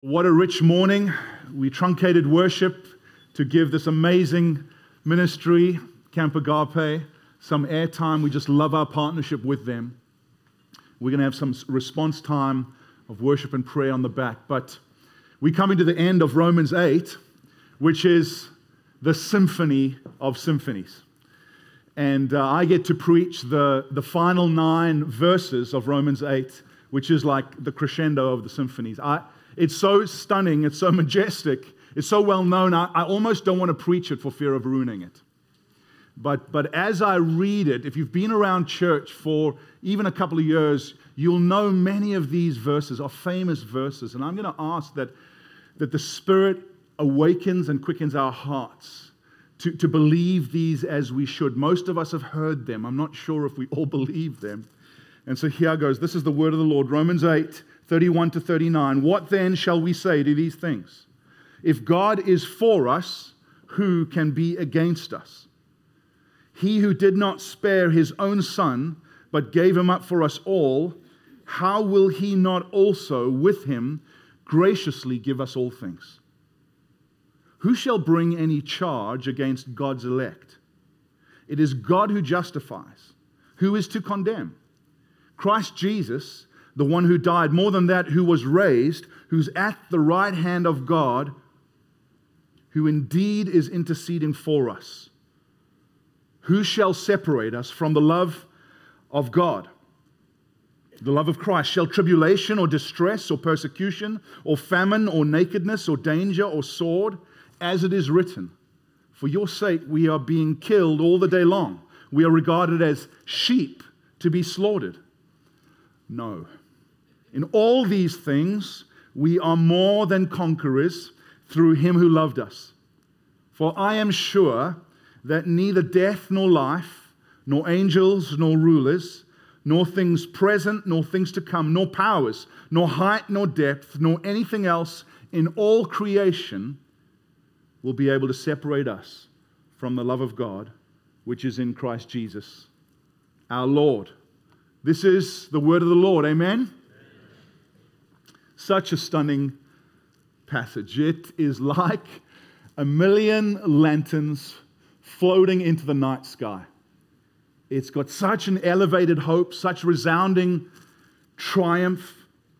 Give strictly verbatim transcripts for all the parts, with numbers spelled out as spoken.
What a rich morning. We truncated worship to give this amazing ministry, Camp Agape, some airtime. We just love our partnership with them. We're going to have some response time of worship and prayer on the back. But we come into the end of Romans eight, which is the symphony of symphonies. And uh, I get to preach the, the final nine verses of Romans eight, which is like the crescendo of the symphonies. I It's so stunning, it's so majestic, it's so well known, I, I almost don't want to preach it for fear of ruining it. But, but as I read it, if you've been around church for even a couple of years, you'll know many of these verses are famous verses. And I'm going to ask that, that the Spirit awakens and quickens our hearts to, to believe these as we should. Most of us have heard them. I'm not sure if we all believe them. And so here goes. This is the word of the Lord, Romans eight, thirty-one to thirty-nine. What then shall we say to these things? If God is for us, who can be against us? He who did not spare his own son, but gave him up for us all, how will he not also with him graciously give us all things? Who shall bring any charge against God's elect? It is God who justifies. Who is to condemn? Christ Jesus, the one who died, more than that, who was raised, who's at the right hand of God, who indeed is interceding for us. Who shall separate us from the love of God? The love of Christ. Shall tribulation or distress or persecution or famine or nakedness or danger or sword, as it is written, for your sake we are being killed all the day long. We are regarded as sheep to be slaughtered. No. In all these things, we are more than conquerors through him who loved us. For I am sure that neither death nor life, nor angels nor rulers, nor things present nor things to come, nor powers, nor height nor depth, nor anything else in all creation will be able to separate us from the love of God, which is in Christ Jesus, our Lord. This is the word of the Lord. Amen? Such a stunning passage. It is like a million lanterns floating into the night sky. It's got such an elevated hope, such resounding triumph.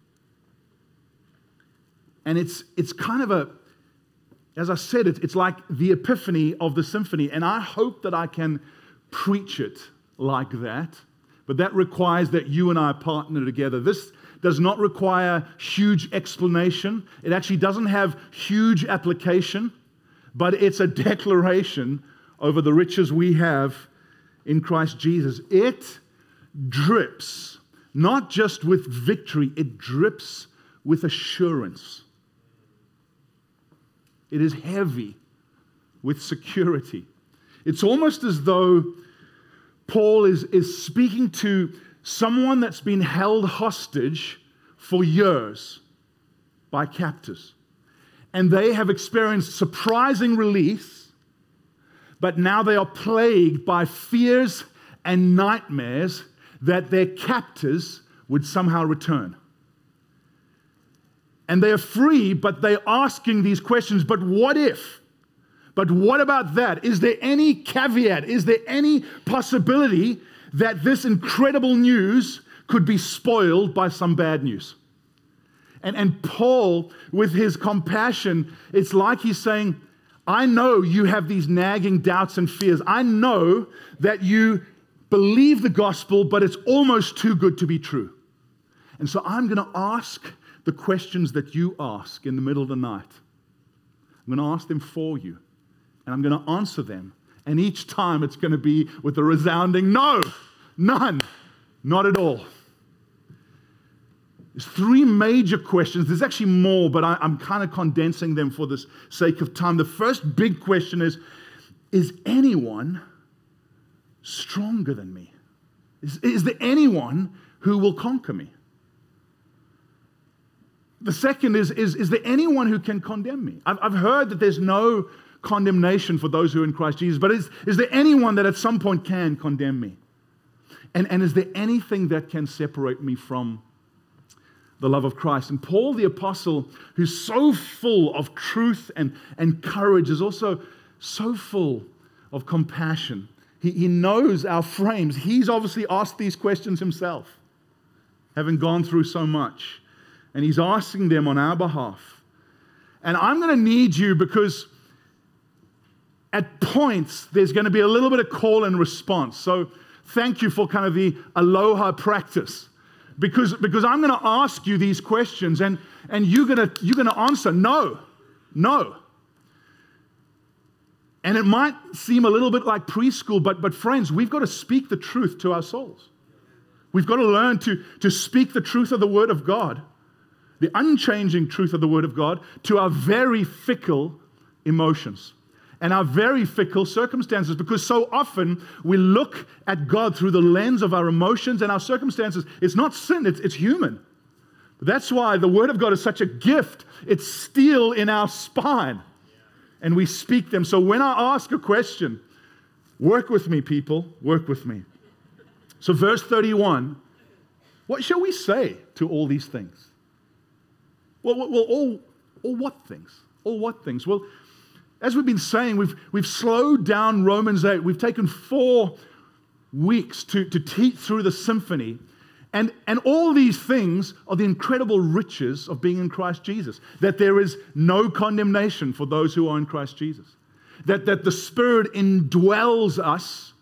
And it's it's kind of a, as I said, it, it's like the epiphany of the symphony. And I hope that I can preach it like that. But that requires that you and I partner together. This does not require huge explanation. It actually doesn't have huge application, but it's a declaration over the riches we have in Christ Jesus. It drips, not just with victory, it drips with assurance. It is heavy with security. It's almost as though Paul is, is speaking to someone that's been held hostage for years by captors. And they have experienced surprising release, but now they are plagued by fears and nightmares that their captors would somehow return. And they are free, but they're asking these questions, but what if? But what about that? Is there any caveat? Is there any possibility that this incredible news could be spoiled by some bad news? And, and Paul, with his compassion, it's like he's saying, I know you have these nagging doubts and fears. I know that you believe the gospel, but it's almost too good to be true. And so I'm going to ask the questions that you ask in the middle of the night. I'm going to ask them for you. And I'm going to answer them. And each time it's going to be with a resounding no, none, not at all. There's three major questions. There's actually more, but I, I'm kind of condensing them for the sake of time. The first big question is, is anyone stronger than me? Is, is there anyone who will conquer me? The second is, is, is there anyone who can condemn me? I've, I've heard that there's no condemnation for those who are in Christ Jesus. But is, is there anyone that at some point can condemn me? And, and is there anything that can separate me from the love of Christ. And Paul the apostle, who's so full of truth and, and courage, is also so full of compassion. He, he knows our frames. He's obviously asked these questions himself, having gone through so much. And he's asking them on our behalf. And I'm going to need you, because at points there's going to be a little bit of call and response. So thank you for kind of the aloha practice. Because, because I'm going to ask you these questions, and, and you're going to, you're going to answer no, no. And it might seem a little bit like preschool, but, but friends, we've got to speak the truth to our souls. We've got to learn to, to speak the truth of the Word of God, the unchanging truth of the Word of God, to our very fickle emotions and our very fickle circumstances, because so often we look at God through the lens of our emotions and our circumstances. It's not sin, it's, it's human. That's why the Word of God is such a gift. It's steel in our spine, and we speak them. So when I ask a question, work with me, people, work with me. So verse thirty-one, what shall we say to all these things? Well, well all, all what things? All what things? Well, as we've been saying, we've, we've slowed down Romans eight. We've taken four weeks to, to teach through the symphony. And, and all these things are the incredible riches of being in Christ Jesus. That there is no condemnation for those who are in Christ Jesus. That, that the Spirit indwells us,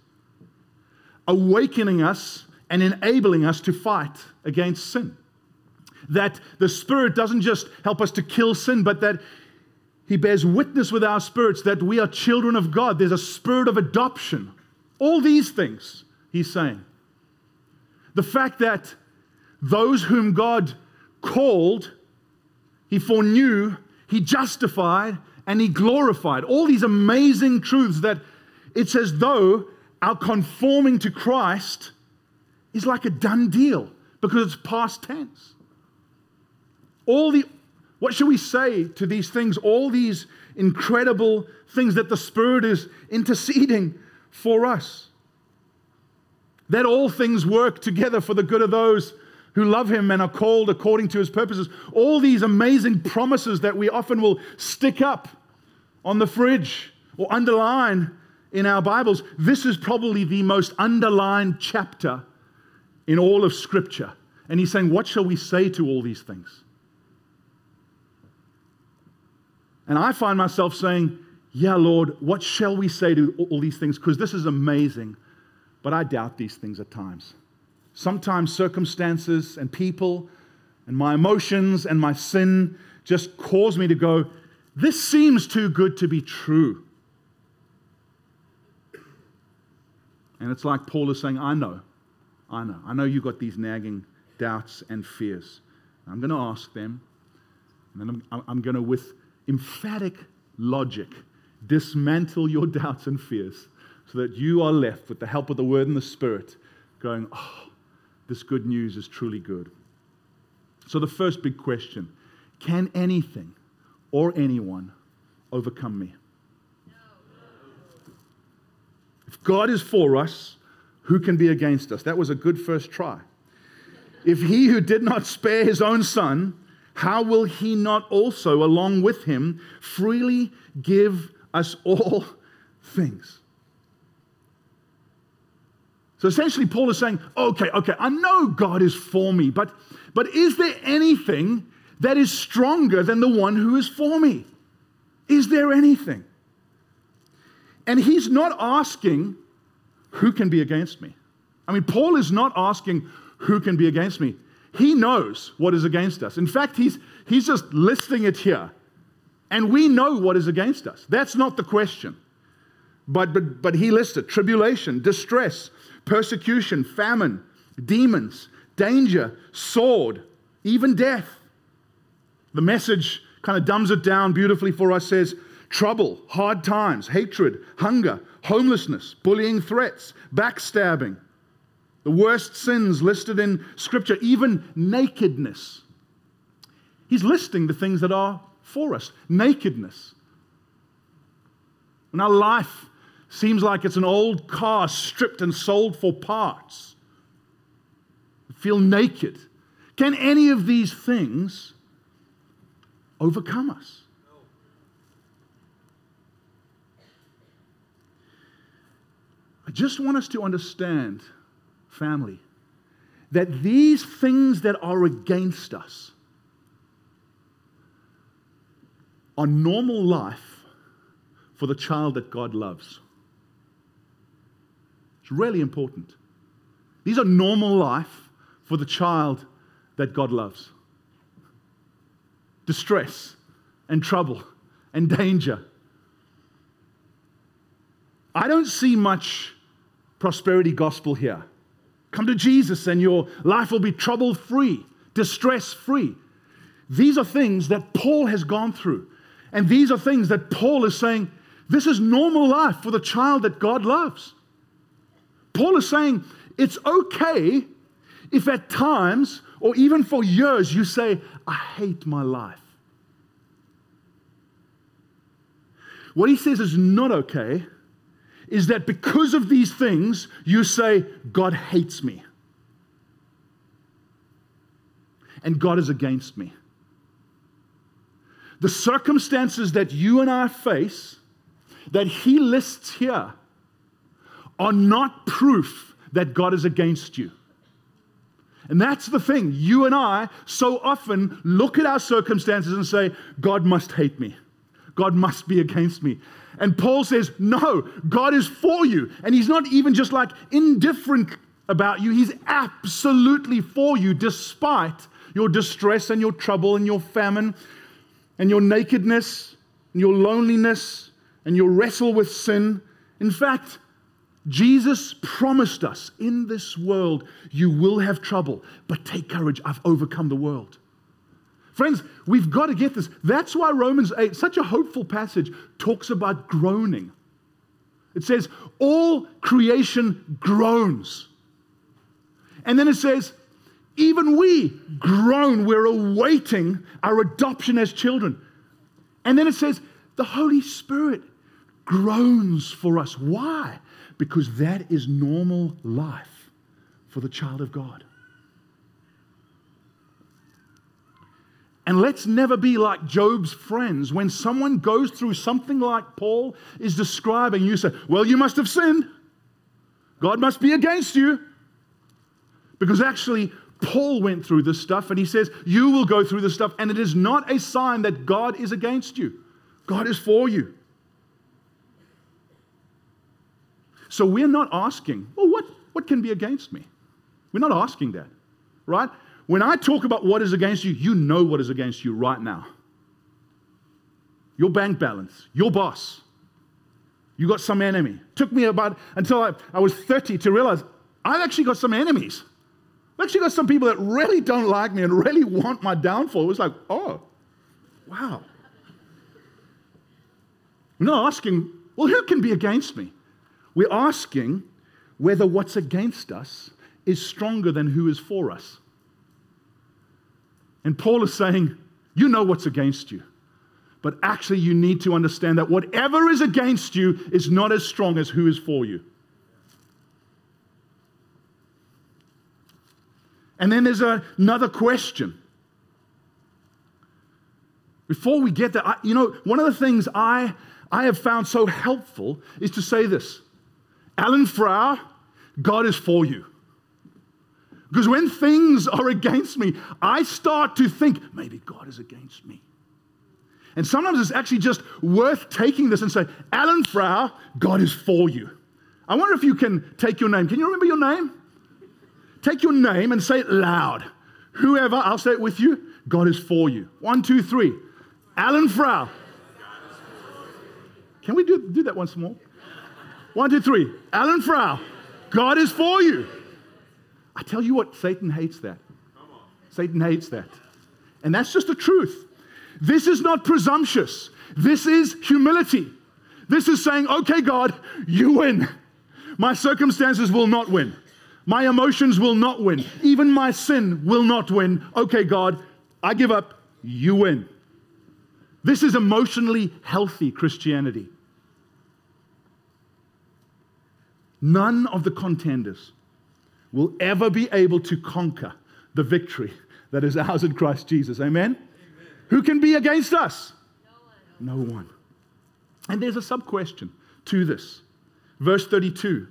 awakening us and enabling us to fight against sin. That the Spirit doesn't just help us to kill sin, but that He bears witness with our spirits that we are children of God. There's a spirit of adoption. All these things, He's saying. The fact that those whom God called, He foreknew, He justified, and He glorified. All these amazing truths that it's as though our conforming to Christ is like a done deal, because it's past tense. All the, what shall we say to these things? All these incredible things that the Spirit is interceding for us. That all things work together for the good of those who love Him and are called according to His purposes. All these amazing promises that we often will stick up on the fridge or underline in our Bibles. This is probably the most underlined chapter in all of Scripture. And He's saying, what shall we say to all these things? And I find myself saying, yeah, Lord, what shall we say to all these things? Because this is amazing, but I doubt these things at times. Sometimes circumstances and people and my emotions and my sin just cause me to go, this seems too good to be true. And it's like Paul is saying, I know, I know. I know you've got these nagging doubts and fears. I'm going to ask them, and then I'm, I'm going to, with emphatic logic, dismantle your doubts and fears so that you are left with the help of the Word and the Spirit going, oh, this good news is truly good. So the first big question, can anything or anyone overcome me? No. If God is for us, who can be against us? That was a good first try. If He who did not spare His own Son, how will He not also, along with Him, freely give us all things? So essentially, Paul is saying, okay, okay, I know God is for me, but, but is there anything that is stronger than the one who is for me? Is there anything? And he's not asking, who can be against me? I mean, Paul is not asking, who can be against me? He knows what is against us. In fact, he's, he's just listing it here. And we know what is against us. That's not the question. But, but, but he listed tribulation, distress, persecution, famine, demons, danger, sword, even death. The Message kind of dumbs it down beautifully for us, says trouble, hard times, hatred, hunger, homelessness, bullying, threats, backstabbing. The worst sins listed in Scripture, even nakedness. He's listing the things that are for us. Nakedness. When our life seems like it's an old car stripped and sold for parts, we feel naked. Can any of these things overcome us? I just want us to understand, family, that these things that are against us are normal life for the child that God loves. It's really important. These are normal life for the child that God loves. Distress and trouble and danger. I don't see much prosperity gospel here. Come to Jesus and your life will be trouble-free, distress-free. These are things that Paul has gone through. And these are things that Paul is saying, this is normal life for the child that God loves. Paul is saying, it's okay if at times, or even for years, you say, I hate my life. What he says is not okay is that because of these things, you say, God hates me. And God is against me. The circumstances that you and I face, that he lists here, are not proof that God is against you. And that's the thing. You and I so often look at our circumstances and say, God must hate me. God must be against me. And Paul says, no, God is for you. And he's not even just like indifferent about you. He's absolutely for you despite your distress and your trouble and your famine and your nakedness and your loneliness and your wrestle with sin. In fact, Jesus promised us, in this world you will have trouble, but take courage, I've overcome the world. Friends, we've got to get this. That's why Romans eight, such a hopeful passage, talks about groaning. It says, all creation groans. And then it says, even we groan, we're awaiting our adoption as children. And then it says, the Holy Spirit groans for us. Why? Because that is normal life for the child of God. And let's never be like Job's friends. When someone goes through something like Paul is describing, you say, well, you must have sinned. God must be against you. Because actually, Paul went through this stuff and he says, you will go through this stuff and it is not a sign that God is against you. God is for you. So we're not asking, well, what, what can be against me? We're not asking that, right? When I talk about what is against you, you know what is against you right now. Your bank balance, your boss. You got some enemy. Took me about until I, I was thirty to realize I've actually got some enemies. I've actually got some people that really don't like me and really want my downfall. It was like, oh, wow. We're not asking, well, who can be against me? We're asking whether what's against us is stronger than who is for us. And Paul is saying, you know what's against you. But actually you need to understand that whatever is against you is not as strong as who is for you. And then there's a, another question. Before we get there, I, you know, one of the things I, I have found so helpful is to say this. Alan Frau, God is for you. Because when things are against me, I start to think, maybe God is against me. And sometimes it's actually just worth taking this and say, Alan Frau, God is for you. I wonder if you can take your name. Can you remember your name? Take your name and say it loud. Whoever, I'll say it with you, God is for you. One, two, three. Alan Frau. Can we do, do that once more? One, two, three. Alan Frau. God is for you. I tell you what, Satan hates that. Satan hates that. And that's just the truth. This is not presumptuous. This is humility. This is saying, okay, God, you win. My circumstances will not win. My emotions will not win. Even my sin will not win. Okay, God, I give up. You win. This is emotionally healthy Christianity. None of the contenders will ever be able to conquer the victory that is ours in Christ Jesus. Amen? Amen. Who can be against us? No one. No one. And there's a sub-question to this. Verse thirty-two,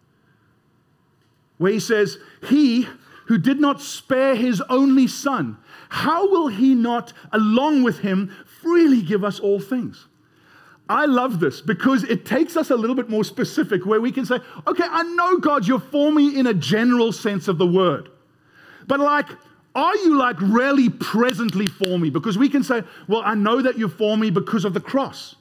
where he says, he who did not spare his only son, how will he not, along with him, freely give us all things? I love this because it takes us a little bit more specific where we can say, okay, I know, God, you're for me in a general sense of the word. But like, are you like really presently for me? Because we can say, well, I know that you're for me because of the cross.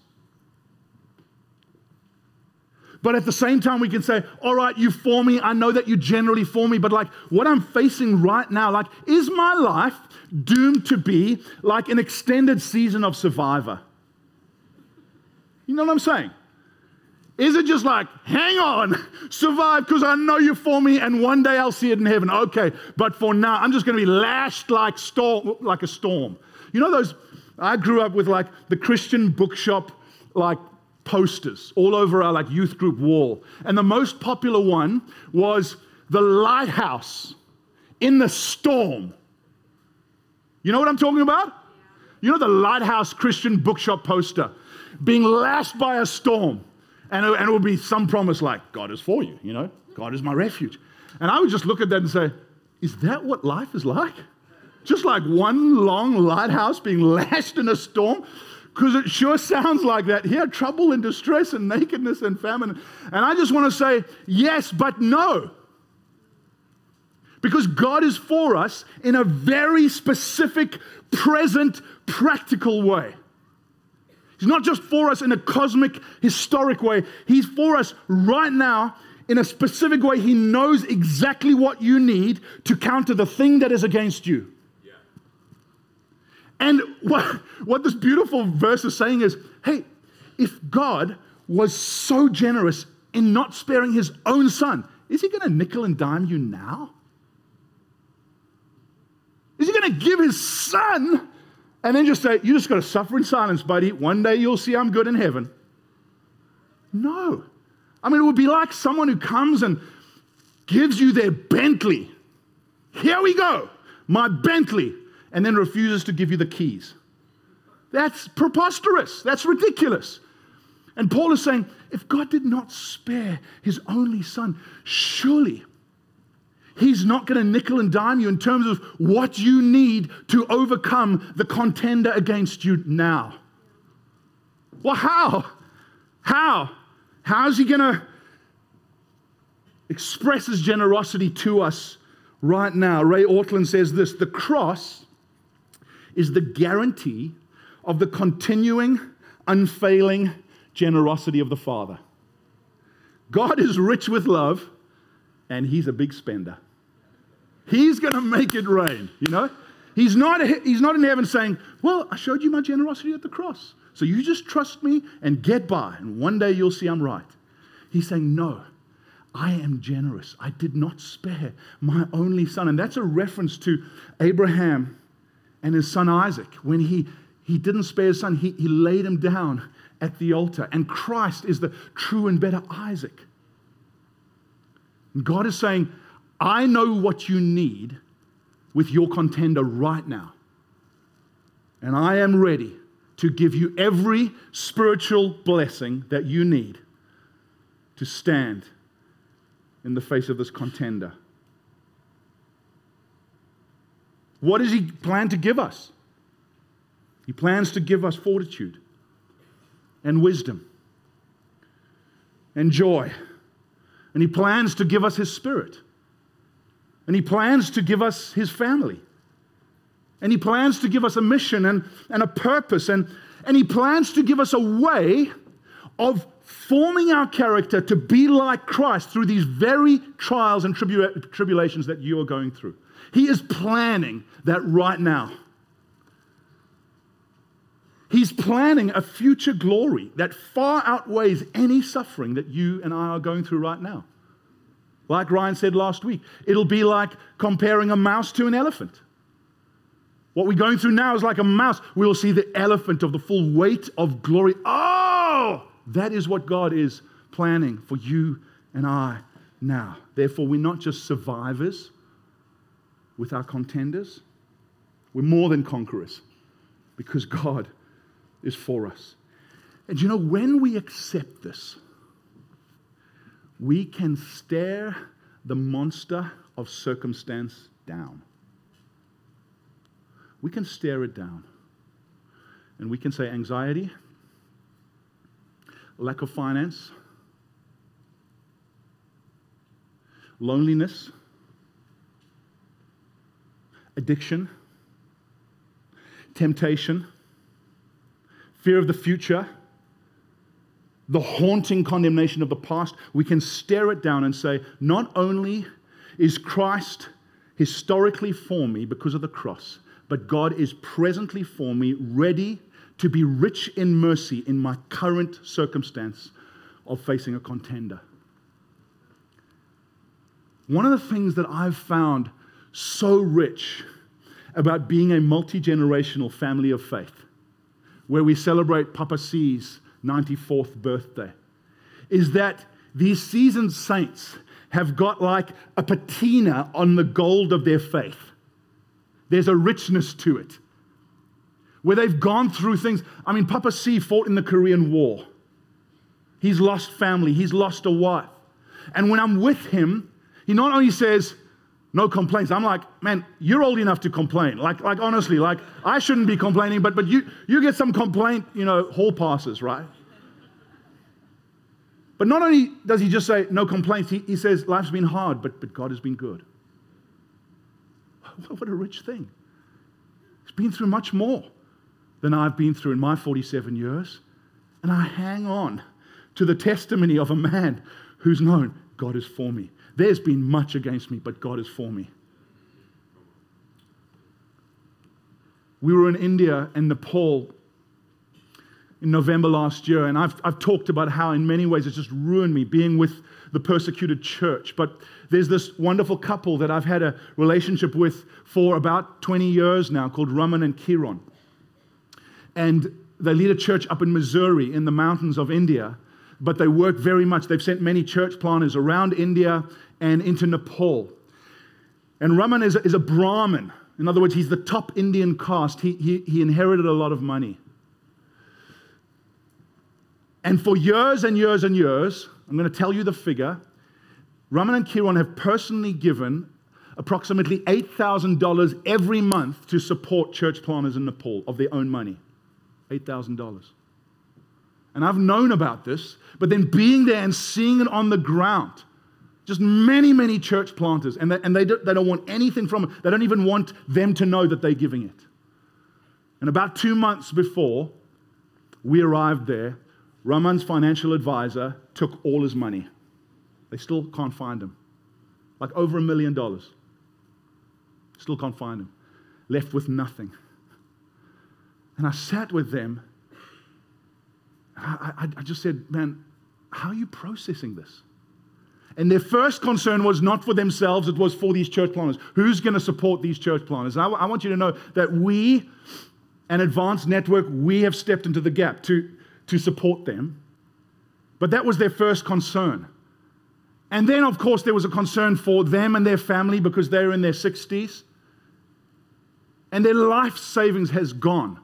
But at the same time, we can say, all right, you for me. I know that you generally for me. But like what I'm facing right now, like, is my life doomed to be like an extended season of Survivor? You know what I'm saying? Is it just like, hang on, survive because I know you're for me and one day I'll see it in heaven. Okay, but for now, I'm just going to be lashed like storm, like a storm. You know those, I grew up with like the Christian bookshop, like posters all over our like youth group wall. And the most popular one was the lighthouse in the storm. You know what I'm talking about? You know the lighthouse Christian bookshop poster being lashed by a storm. And it, and it would be some promise like, God is for you, you know, God is my refuge. And I would just look at that and say, is that what life is like? Just like one long lighthouse being lashed in a storm? Because it sure sounds like that. Here, trouble and distress and nakedness and famine. And I just want to say, yes, but no. Because God is for us in a very specific, present, practical way. He's not just for us in a cosmic, historic way. He's for us right now in a specific way. He knows exactly what you need to counter the thing that is against you. Yeah. And what, what this beautiful verse is saying is, hey, if God was so generous in not sparing his own son, is he going to nickel and dime you now? Is he going to give his son and then just say, you just got to suffer in silence, buddy. One day you'll see I'm good in heaven? No. I mean, it would be like someone who comes and gives you their Bentley. Here we go, my Bentley, and then refuses to give you the keys. That's preposterous. That's ridiculous. And Paul is saying, if God did not spare his only son, surely he's not going to nickel and dime you in terms of what you need to overcome the contender against you now. Well, how? How? How is he going to express his generosity to us right now? Ray Ortlund says this, the cross is the guarantee of the continuing, unfailing generosity of the Father. God is rich with love, and he's a big spender. He's going to make it rain, you know? He's not, he's not in heaven saying, well, I showed you my generosity at the cross, so you just trust me and get by, and one day you'll see I'm right. He's saying, no, I am generous. I did not spare my only son. And that's a reference to Abraham and his son Isaac. When he, he didn't spare his son, he, he laid him down at the altar. And Christ is the true and better Isaac. And God is saying, I know what you need with your contender right now. And I am ready to give you every spiritual blessing that you need to stand in the face of this contender. What does he plan to give us? He plans to give us fortitude and wisdom and joy. And he plans to give us his spirit. And he plans to give us his family. And he plans to give us a mission and, and a purpose. And, and he plans to give us a way of forming our character to be like Christ through these very trials and tribu- tribulations that you are going through. He is planning that right now. He's planning a future glory that far outweighs any suffering that you and I are going through right now. Like Ryan said last week, it'll be like comparing a mouse to an elephant. What we're going through now is like a mouse. We'll see the elephant of the full weight of glory. Oh, that is what God is planning for you and I now. Therefore, we're not just survivors with our contenders, We're more than conquerors because God is for us. And you know, when we accept this, we can stare the monster of circumstance down. We can stare it down. And we can say anxiety, lack of finance, loneliness, addiction, temptation, fear of the future, the haunting condemnation of the past. We can stare it down and say, not only is Christ historically for me because of the cross, but God is presently for me, ready to be rich in mercy in my current circumstance of facing a contender. One of the things that I've found so rich about being a multi-generational family of faith, where we celebrate Papa C's ninety-fourth birthday, is that these seasoned saints have got like a patina on the gold of their faith. There's a richness to it, where they've gone through things. I mean, Papa C fought in the Korean War. He's lost family. He's lost a wife. And when I'm with him, he not only says, no complaints. I'm like, man, you're old enough to complain. Like, like honestly, like I shouldn't be complaining, but but you you get some complaint, you know, hall passes, right? But not only does he just say no complaints, he, he says life's been hard, but but God has been good. What a rich thing. He's been through much more than I've been through in my forty-seven years. And I hang on to the testimony of a man who's known God is for me. There's been much against me, but God is for me. We were in India and Nepal in November last year, and I've, I've talked about how in many ways it's just ruined me being with the persecuted church. But there's this wonderful couple that I've had a relationship with for about twenty years now called Raman and Kiran. And they lead a church up in Missouri in the mountains of India, but they work very much. They've sent many church planters around India and into Nepal. And Raman is a, is a Brahmin. In other words, he's the top Indian caste. He, he, he inherited a lot of money. And for years and years and years, I'm going to tell you the figure, Raman and Kiran have personally given approximately eight thousand dollars every month to support church planters in Nepal of their own money. eight thousand dollars. And I've known about this, but then being there and seeing it on the ground, just many, many church planters, and they, and they, don't, they don't want anything from it. They don't even want them to know that they're giving it. And about two months before we arrived there, Raman's financial advisor took all his money. They still can't find him. Like over a million dollars. Still can't find him. Left with nothing. And I sat with them. I, I, I just said, man, how are you processing this? And their first concern was not for themselves, it was for these church planters. Who's going to support these church planters? And I, I want you to know that we, an Advanced Network, we have stepped into the gap to, to support them. But that was their first concern. And then, of course, there was a concern for them and their family because they're in their sixties. And their life savings has gone.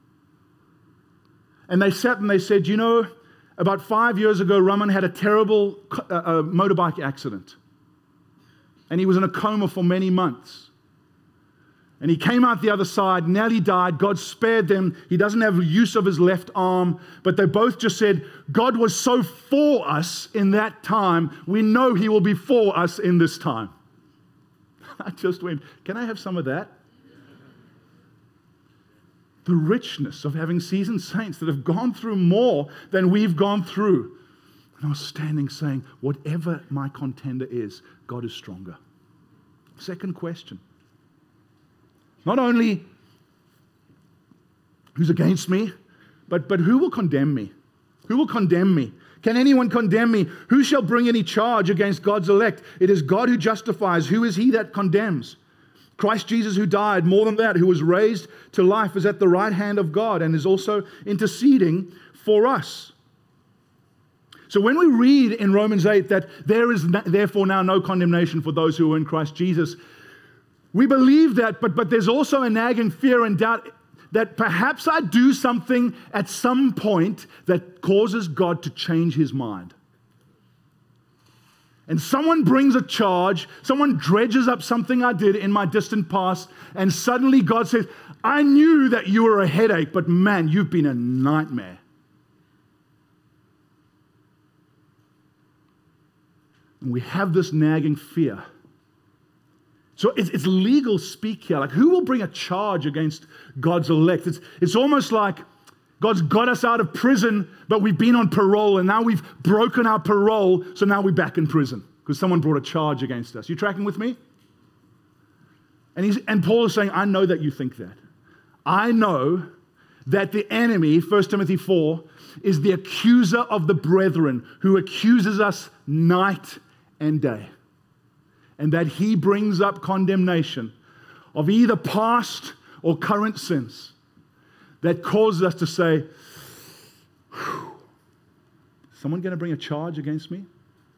And they sat and they said, you know, about five years ago, Raman had a terrible uh, uh, motorbike accident. And he was in a coma for many months. And he came out the other side, nearly died. God spared them. He doesn't have use of his left arm. But they both just said, God was so for us in that time. We know he will be for us in this time. I just went, can I have some of that? The richness of having seasoned saints that have gone through more than we've gone through. And I was standing saying, whatever my contender is, God is stronger. Second question. Not only who's against me, but, but who will condemn me? Who will condemn me? Can anyone condemn me? Who shall bring any charge against God's elect? It is God who justifies. Who is he that condemns? Christ Jesus who died, more than that, who was raised to life, is at the right hand of God and is also interceding for us. So when we read in Romans eight that there is therefore now no condemnation for those who are in Christ Jesus, We believe that, but, but there's also a nagging fear and doubt that perhaps I do something at some point that causes God to change his mind. And someone brings a charge, someone dredges up something I did in my distant past, and suddenly God says, I knew that you were a headache, but man, you've been a nightmare. And we have this nagging fear. So it's, it's legal speak here. Like, who will bring a charge against God's elect? It's, it's almost like God's got us out of prison, but we've been on parole, and now we've broken our parole, so now we're back in prison because someone brought a charge against us. You tracking with me? And, he's, and Paul is saying, I know that you think that. I know that the enemy, First Timothy four, is the accuser of the brethren who accuses us night and day. And that he brings up condemnation of either past or current sins that causes us to say, someone going to bring a charge against me?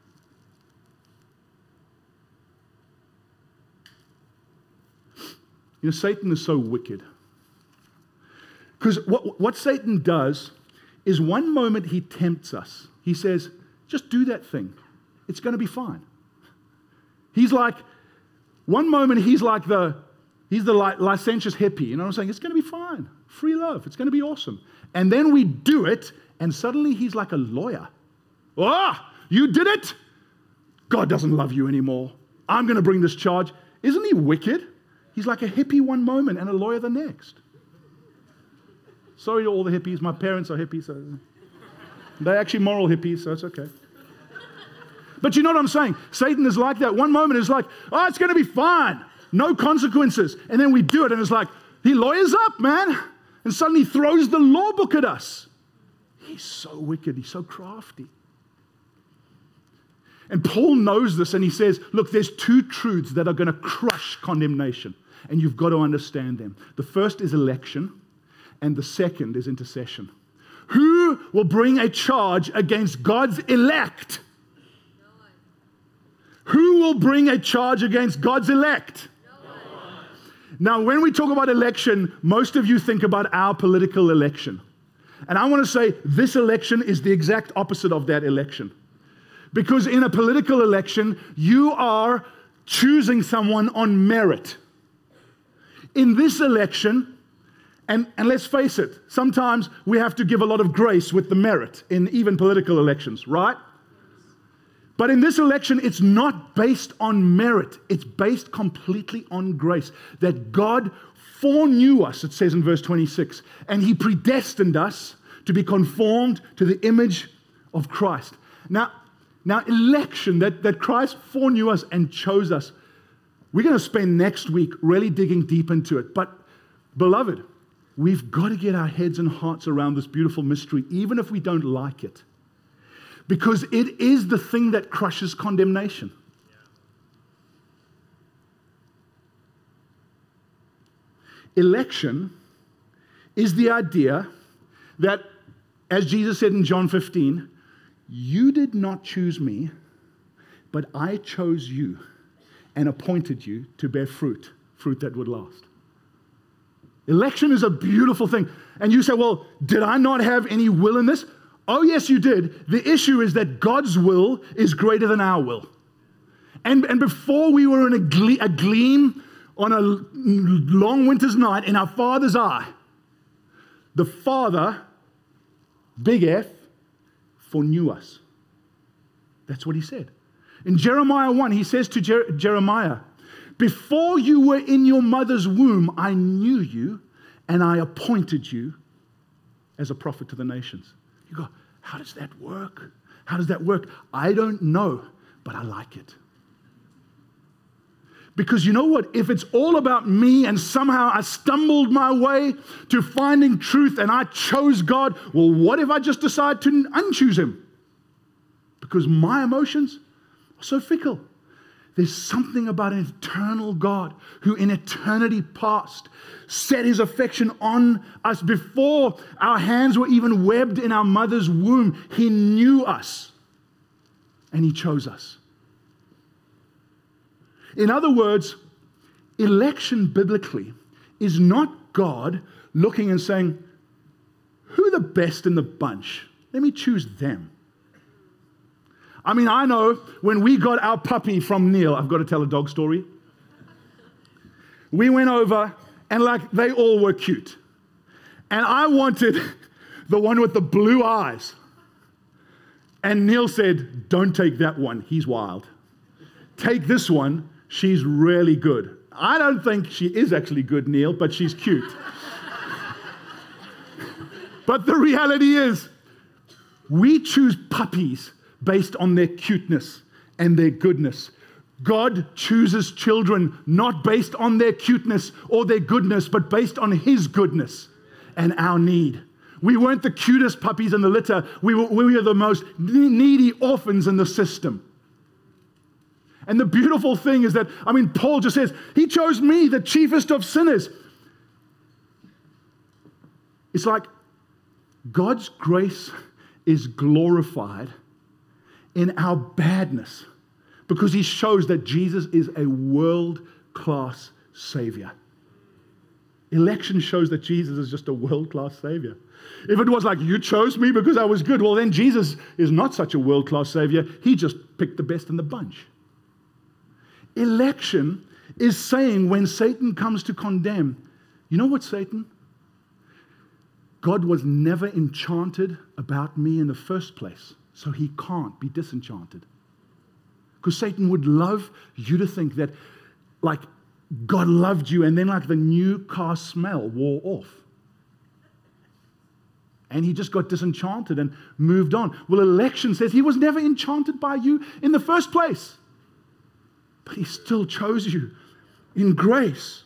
You know, Satan is so wicked. Because what, what Satan does is one moment he tempts us. He says, just do that thing. It's going to be fine. He's like, one moment he's like the, he's the licentious hippie. You know what I'm saying? It's going to be fine. Free love. It's going to be awesome. And then we do it, and suddenly he's like a lawyer. Oh, you did it? God doesn't love you anymore. I'm going to bring this charge. Isn't he wicked? He's like a hippie one moment and a lawyer the next. Sorry to all the hippies. My parents are hippies. So they're actually moral hippies, so it's okay. But you know what I'm saying? Satan is like that. One moment is like, oh, it's going to be fine. No consequences. And then we do it, and it's like, he lawyers up, man. And suddenly throws the law book at us. He's so wicked. He's so crafty. And Paul knows this, and he says, look, there's two truths that are going to crush condemnation, and you've got to understand them. The first is election, and the second is intercession. Who will bring a charge against God's elect? Who will bring a charge against God's elect? No one. Now, when we talk about election, most of you think about our political election. And I want to say this election is the exact opposite of that election. Because in a political election, you are choosing someone on merit. In this election, and, and let's face it, sometimes we have to give a lot of grace with the merit in even political elections, right? But in this election, it's not based on merit. It's based completely on grace. That God foreknew us, it says in verse twenty-six, and he predestined us to be conformed to the image of Christ. Now, now election, that, that Christ foreknew us and chose us, we're going to spend next week really digging deep into it. But, beloved, we've got to get our heads and hearts around this beautiful mystery, even if we don't like it. Because it is the thing that crushes condemnation. Yeah. Election is the idea that, as Jesus said in John fifteen, you did not choose me, but I chose you and appointed you to bear fruit, fruit that would last. Election is a beautiful thing. And you say, well, did I not have any will in this? Oh, yes, you did. The issue is that God's will is greater than our will. And, and before we were in a, gle- a gleam on a long winter's night in our Father's eye, the Father, big F, foreknew us. That's what he said. In Jeremiah one, he says to Jer- Jeremiah, before you were in your mother's womb, I knew you and I appointed you as a prophet to the nations. You go, how does that work? How does that work? I don't know, but I like it. Because you know what? If it's all about me and somehow I stumbled my way to finding truth and I chose God, well, what if I just decide to unchoose him? Because my emotions are so fickle. There's something about an eternal God who in eternity past set his affection on us before our hands were even webbed in our mother's womb. He knew us and he chose us. In other words, Election biblically is not God looking and saying, who are the best in the bunch? Let me choose them. I mean, I know when we got our puppy from Neil, I've got to tell a dog story. We went over and like they all were cute. And I wanted the one with the blue eyes. And Neil said, don't take that one. He's wild. Take this one. She's really good. I don't think she is actually good, Neil, but she's cute. But the reality is, we choose puppies based on their cuteness and their goodness. God chooses children not based on their cuteness or their goodness, but based on His goodness and our need. We weren't the cutest puppies in the litter. We were, we were the most needy orphans in the system. And the beautiful thing is that, I mean, Paul just says, He chose me, the chiefest of sinners. It's like God's grace is glorified in our badness because He shows that Jesus is a world-class Savior. Election shows that Jesus is just a world-class Savior. If it was like, you chose me because I was good, well, then Jesus is not such a world-class Savior. He just picked the best in the bunch. Election is saying when Satan comes to condemn, you know what, Satan? God was never enchanted about me in the first place, so He can't be disenchanted. Because Satan would love you to think that, like, God loved you, and then like the new car smell wore off. And he just got disenchanted and moved on. Well, election says He was never enchanted by you in the first place. But He still chose you in grace.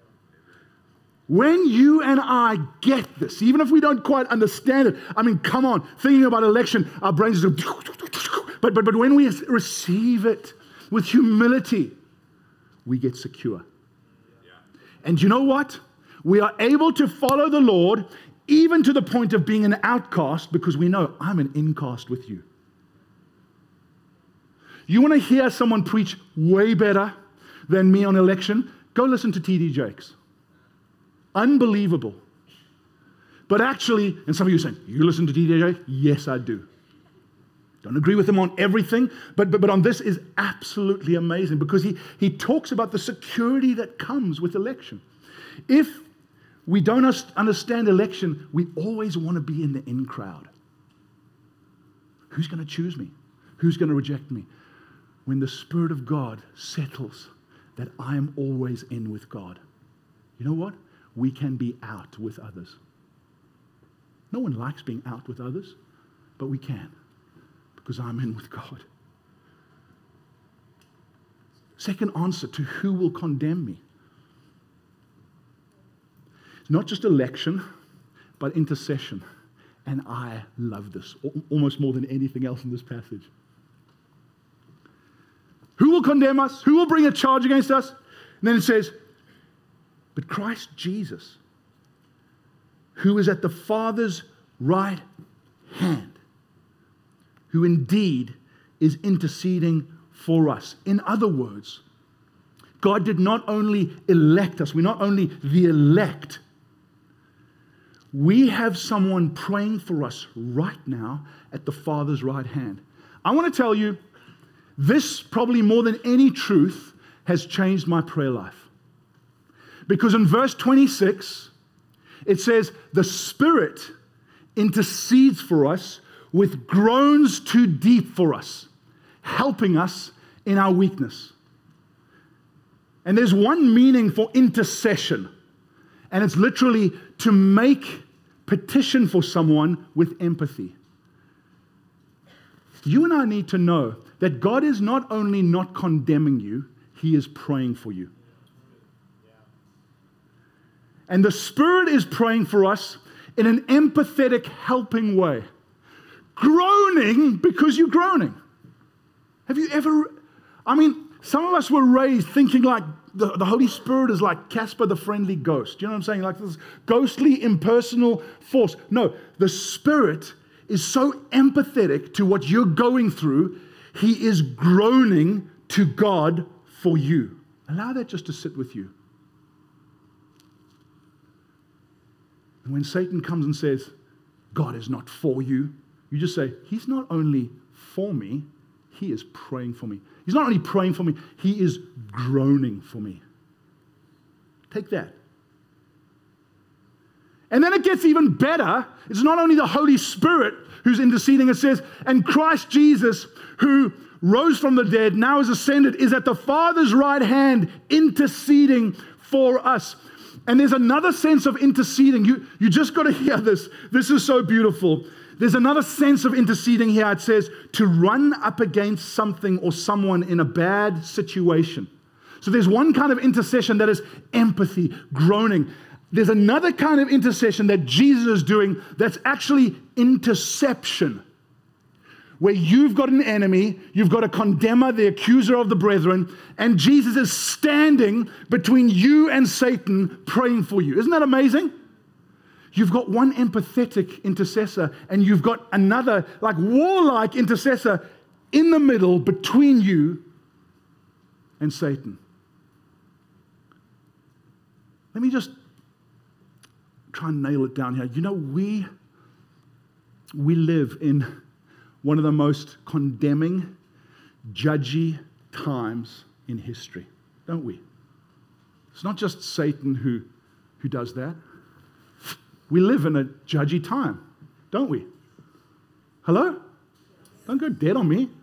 When you and I get this, even if we don't quite understand it, I mean, come on, thinking about election, our brains do, but, but, but when we receive it with humility, we get secure. And you know what? We are able to follow the Lord even to the point of being an outcast because we know I'm an incast with you. You want to hear someone preach way better than me on election? Go listen to T D Jakes. Unbelievable. But actually, and some of you are saying, you listen to T D Jakes? Yes, I do. Don't agree with him on everything, but, but, but on this is absolutely amazing because he, he talks about the security that comes with election. If we don't understand election, we always want to be in the in crowd. Who's going to choose me? Who's going to reject me? When the Spirit of God settles that I am always in with God, you know what? We can be out with others. No one likes being out with others, but we can because I'm in with God. Second answer to who will condemn me. It's not just election, but intercession. And I love this almost more than anything else in this passage. Who will condemn us? Who will bring a charge against us? And then it says, but Christ Jesus, who is at the Father's right hand, who indeed is interceding for us. In other words, God did not only elect us, we're not only the elect, we have someone praying for us right now at the Father's right hand. I want to tell you, this probably more than any truth has changed my prayer life. Because in verse twenty-six, it says, the Spirit intercedes for us with groans too deep for us, helping us in our weakness. And there's one meaning for intercession, and it's literally to make petition for someone with empathy. You and I need to know that God is not only not condemning you, He is praying for you. And the Spirit is praying for us in an empathetic, helping way. Groaning because you're groaning. Have you ever, I mean, some of us were raised thinking like the, the Holy Spirit is like Casper the Friendly Ghost. You know what I'm saying? Like this ghostly, impersonal force. No, the Spirit is so empathetic to what you're going through. He is groaning to God for you. Allow that just to sit with you And when Satan comes and says, God is not for you, you just say, he's not only for me, he is praying for me. He's not only praying for me, he is groaning for me. Take that. And then it gets even better. It's not only the Holy Spirit who's interceding. It says, and Christ Jesus, who rose from the dead, now is ascended, is at the Father's right hand interceding for us. And there's another sense of interceding. You, you just got to hear this. This is so beautiful. There's another sense of interceding here. It says to run up against something or someone in a bad situation. So there's one kind of intercession that is empathy, groaning. There's another kind of intercession that Jesus is doing that's actually interception, where you've got an enemy, you've got a condemner, the accuser of the brethren, and Jesus is standing between you and Satan praying for you. Isn't that amazing? You've got one empathetic intercessor, and you've got another, like warlike intercessor in the middle between you and Satan. Let me just try and nail it down here. You know, we, we live in one of the most condemning, judgy times in history, don't we? It's not just Satan who, who does that. We live in a judgy time, don't we? Hello? Don't go dead on me.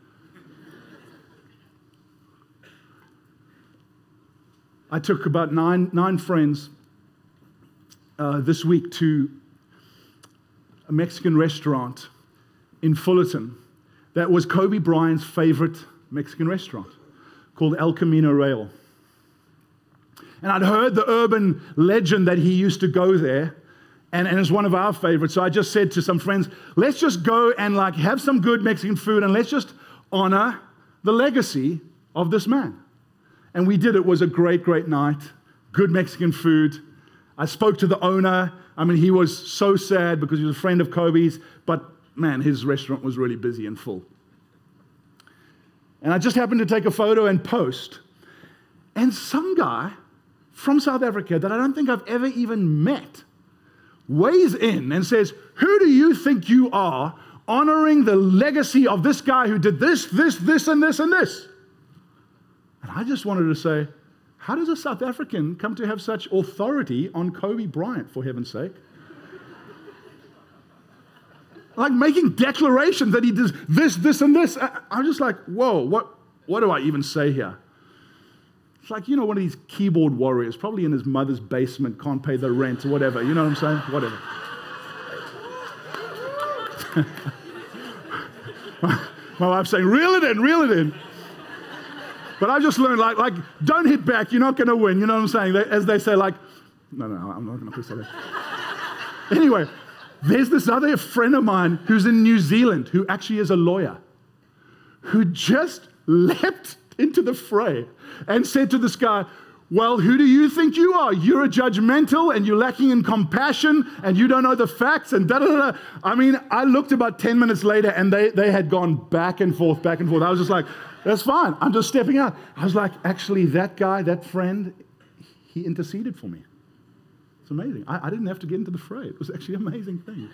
I took about nine, nine friends uh, this week to a Mexican restaurant in Fullerton that was Kobe Bryant's favorite Mexican restaurant called El Camino Real. And I'd heard the urban legend that he used to go there, and, and it's one of our favorites. So I just said to some friends, let's just go and like have some good Mexican food and let's just honor the legacy of this man. And we did. It was a great, great night. Good Mexican food. I spoke to the owner. I mean, he was so sad because he was a friend of Kobe's, but man, his restaurant was really busy and full. And I just happened to take a photo and post. And some guy from South Africa that I don't think I've ever even met weighs in and says, who do you think you are honoring the legacy of this guy who did this, this, this, and this, and this? And I just wanted to say, how does a South African come to have such authority on Kobe Bryant, for heaven's sake? Like making declarations that he does this, this, and this. I'm just like, whoa, what, what do I even say here? It's like, you know, one of these keyboard warriors, probably in his mother's basement, can't pay the rent or whatever. You know what I'm saying? Whatever. My wife's saying, reel it in, reel it in. But I just learned, like, like, don't hit back. You're not going to win. You know what I'm saying? They, as they say, like, no, no, I'm not going to push that. Anyway, there's this other friend of mine who's in New Zealand who actually is a lawyer who just leapt into the fray and said to this guy, well, who do you think you are? You're a judgmental and you're lacking in compassion and you don't know the facts and da da da. I mean, I looked about ten minutes later and they, they had gone back and forth, back and forth. I was just like, that's fine. I'm just stepping out. I was like, actually, that guy, that friend, he interceded for me. It's amazing. I, I didn't have to get into the fray. It was actually an amazing thing.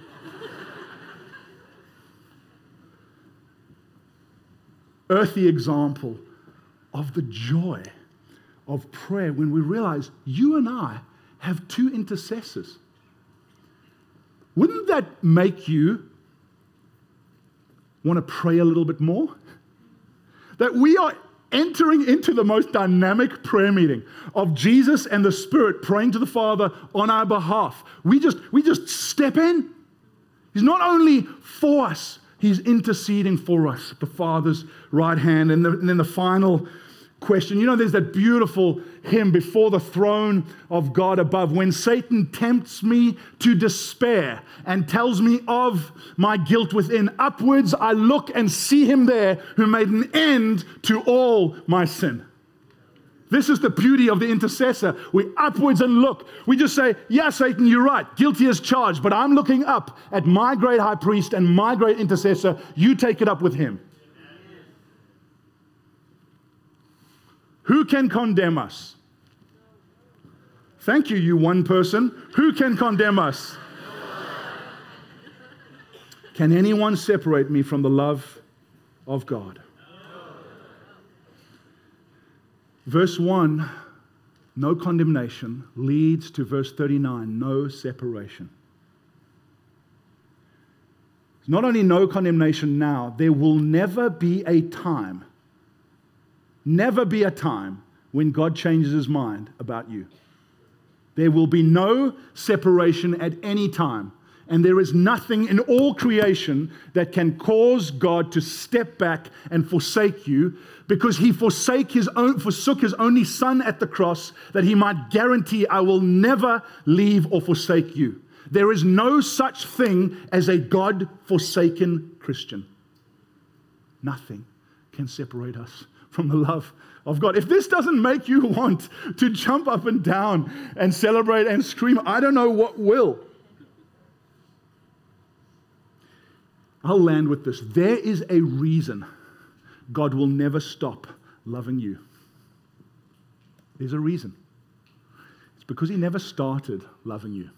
Earthy example of the joy of prayer when we realize you and I have two intercessors. Wouldn't that make you want to pray a little bit more? That we are entering into the most dynamic prayer meeting of Jesus and the Spirit praying to the Father on our behalf. We just, we just step in. He's not only for us, He's interceding for us at the Father's right hand. And, the, and then the final question. You know, there's that beautiful hymn, Before the Throne of God Above. When Satan tempts me to despair and tells me of my guilt within, upwards I look and see Him there who made an end to all my sin. This is the beauty of the intercessor. We upwards and look. We just say, yeah, Satan, you're right. Guilty as charged. But I'm looking up at my great high priest and my great intercessor. You take it up with Him. Who can condemn us? Thank you, you one person. Who can condemn us? Can anyone separate me from the love of God? Verse one, no condemnation, leads to verse thirty-nine, no separation. Not only no condemnation now, there will never be a time, never be a time when God changes his mind about you. There will be no separation at any time. And there is nothing in all creation that can cause God to step back and forsake you, because he forsake his own, forsook his only son at the cross that he might guarantee, I will never leave or forsake you. There is no such thing as a God-forsaken Christian. Nothing can separate us from the love of God. If this doesn't make you want to jump up and down and celebrate and scream, I don't know what will. I'll land with this. There is a reason God will never stop loving you. There's a reason. It's because he never started loving you.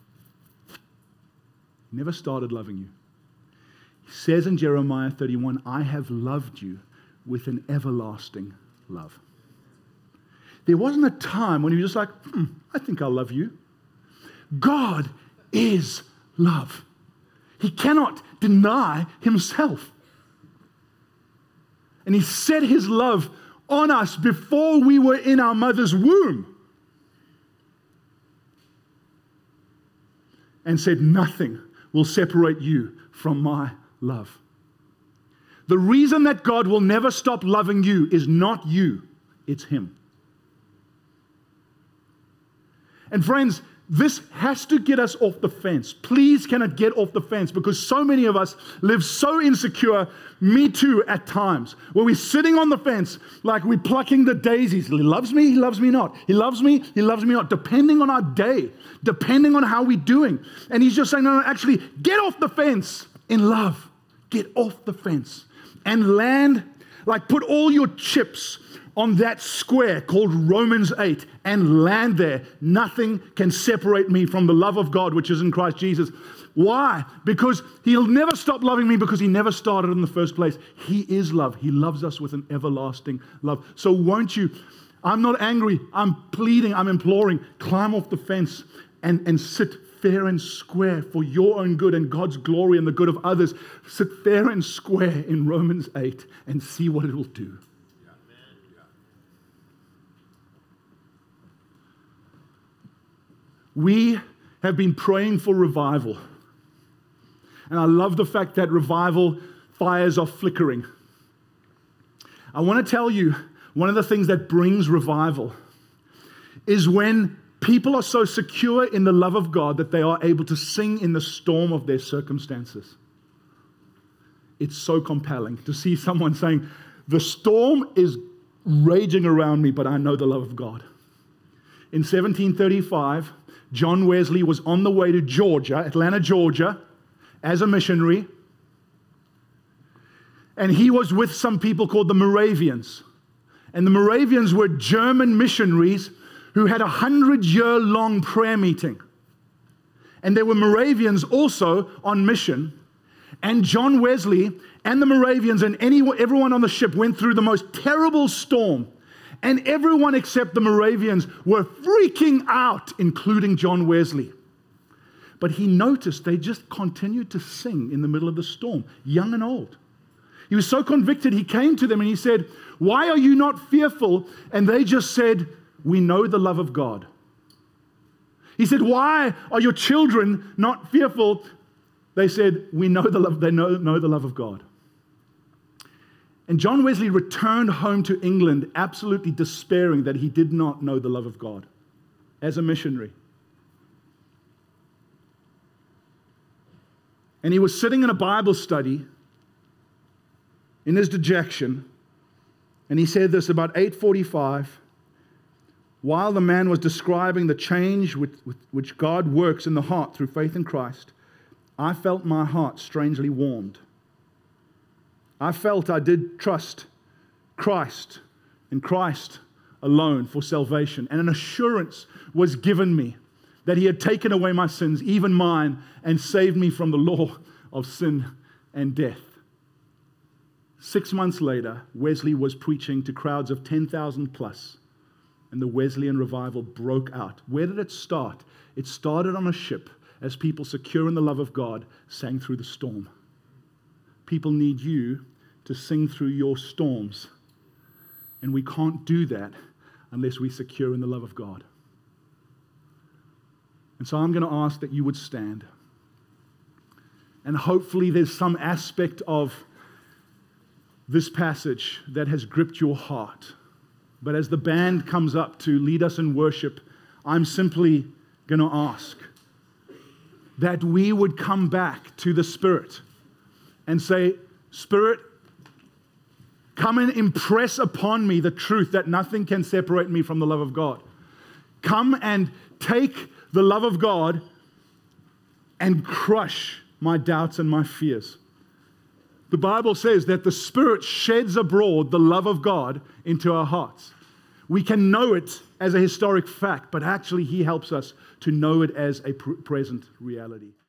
He never started loving you. He says in Jeremiah thirty-one, I have loved you with an everlasting love. There wasn't a time when he was just like, hmm, I think I'll love you. God is love. He cannot deny himself. And he set his love on us before we were in our mother's womb. And said, nothing will separate you from my love. The reason that God will never stop loving you is not you, it's him. And friends, this has to get us off the fence. Please can it get off the fence, because so many of us live so insecure, me too at times, where we're sitting on the fence like we're plucking the daisies. He loves me, he loves me not. He loves me, he loves me not. Depending on our day, depending on how we're doing. And he's just saying, no, no, actually, get off the fence in love. Get off the fence and land, like put all your chips on that square called Romans eight and land there. Nothing can separate me from the love of God, which is in Christ Jesus. Why? Because he'll never stop loving me, because he never started in the first place. He is love. He loves us with an everlasting love. So won't you, I'm not angry, I'm pleading, I'm imploring, climb off the fence and, and sit fair and square for your own good and God's glory and the good of others. Sit fair and square in Romans eight and see what it will do. We have been praying for revival. And I love the fact that revival fires are flickering. I want to tell you, one of the things that brings revival is when people are so secure in the love of God that they are able to sing in the storm of their circumstances. It's so compelling to see someone saying, the storm is raging around me, but I know the love of God. In seventeen thirty-five, John Wesley was on the way to Georgia, Atlanta, Georgia, as a missionary. And he was with some people called the Moravians. And the Moravians were German missionaries who had a hundred-year-long prayer meeting. And there were Moravians also on mission. And John Wesley and the Moravians and any, everyone on the ship went through the most terrible storm. And everyone except the Moravians were freaking out, including John Wesley. But he noticed they just continued to sing in the middle of the storm, young and old. He was so convicted, he came to them and he said, why are you not fearful? And they just said, we know the love of God. He said, why are your children not fearful? They said, we know the love, they know, know the love of God. And John Wesley returned home to England absolutely despairing that he did not know the love of God as a missionary. And he was sitting in a Bible study in his dejection, and he said this about eight forty-five, while the man was describing the change with, with, which God works in the heart through faith in Christ, I felt my heart strangely warmed. I felt I did trust Christ and Christ alone for salvation. And an assurance was given me that he had taken away my sins, even mine, and saved me from the law of sin and death. Six months later, Wesley was preaching to crowds of ten thousand plus, and the Wesleyan revival broke out. Where did it start? It started on a ship as people secure in the love of God sang through the storm. People need you to sing through your storms, and we can't do that unless we secure in the love of God. And so I'm going to ask that you would stand. And hopefully there's some aspect of this passage that has gripped your heart. But as the band comes up to lead us in worship, I'm simply going to ask that we would come back to the Spirit and say, Spirit, come and impress upon me the truth that nothing can separate me from the love of God. Come and take the love of God and crush my doubts and my fears. The Bible says that the Spirit sheds abroad the love of God into our hearts. We can know it as a historic fact, but actually He helps us to know it as a present reality.